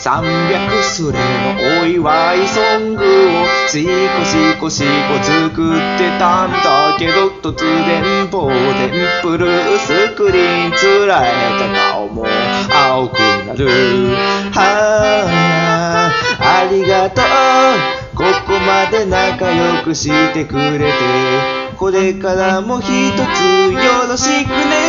300スレのお祝いソングをシコ作ってたんだけど、突然呆然ブルースクリーンつられた顔も青くなる。はあ、ありがとう、ここまで仲良くしてくれて、これからも一つよろしくね。